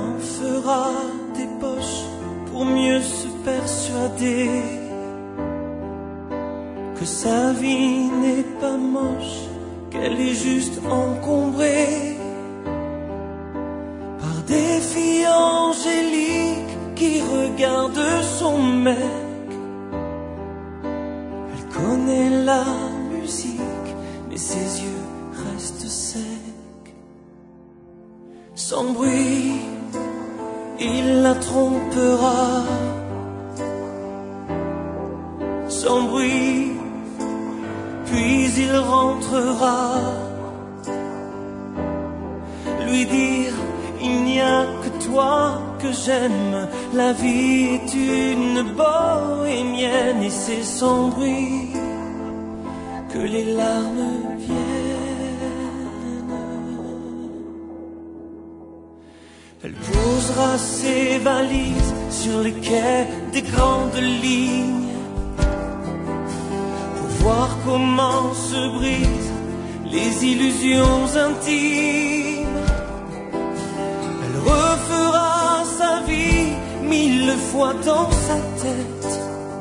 en fera des poches pour mieux se persuader que sa vie n'est pas moche, qu'elle est juste encombrée par des filles angéliques qui regardent son mec. Elle connaît la musique, mais ses yeux restent secs. Sans bruit, il la trompera. Sans bruit, puis il rentrera. Lui dire, il n'y a que toi que j'aime. La vie est une bohémienne et c'est sans bruit que les larmes viennent. Elle posera ses valises sur les quais des grandes lignes, voir comment se brisent les illusions intimes. Elle refera sa vie 1000 fois dans sa tête.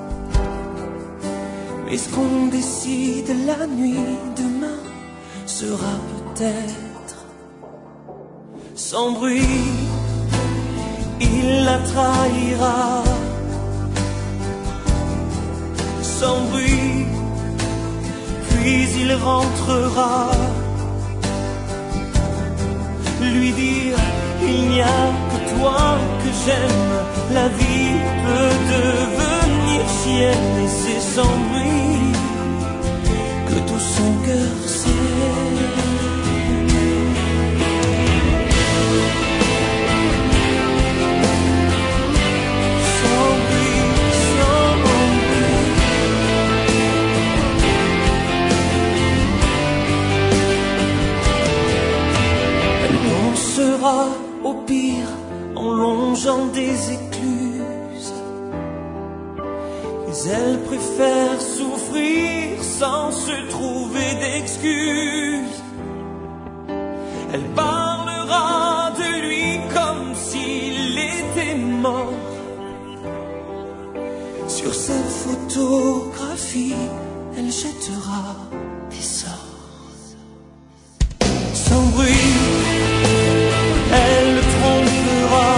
Mais ce qu'on décide la nuit demain sera peut-être sans bruit. Il la trahira sans bruit, puis il rentrera. Lui dire, il n'y a que toi que j'aime. La vie peut devenir chienne et c'est sans bruit que tout son cœur sait. Au pire, en longeant des écluses, mais elle préfère souffrir sans se trouver d'excuses. Elle parlera de lui comme s'il était mort. Sur sa photographie, elle jettera des sorts. Sans bruit, elle le trompera.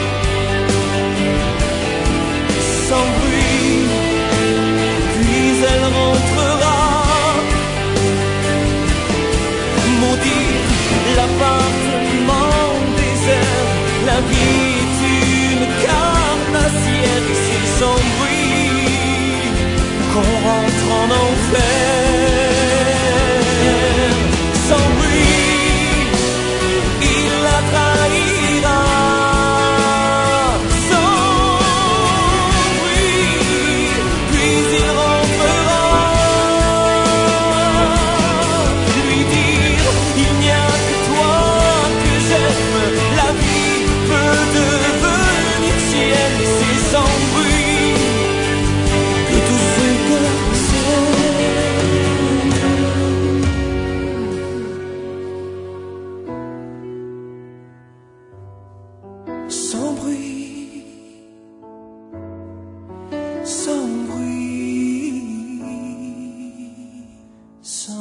Sans bruit, puis elle rentrera. Maudire l'appartement désert. La vie est une carnassière et c'est sans bruit qu'on rentre en enfer. Sans bruit, il la trahira. Sans bruit, puis il rentrera. Lui dire, il n'y a que toi que j'aime. La vie peut devenir sienne et c'est sans bruit que tout son cœur sait. Sans bruit, sans bruit, sans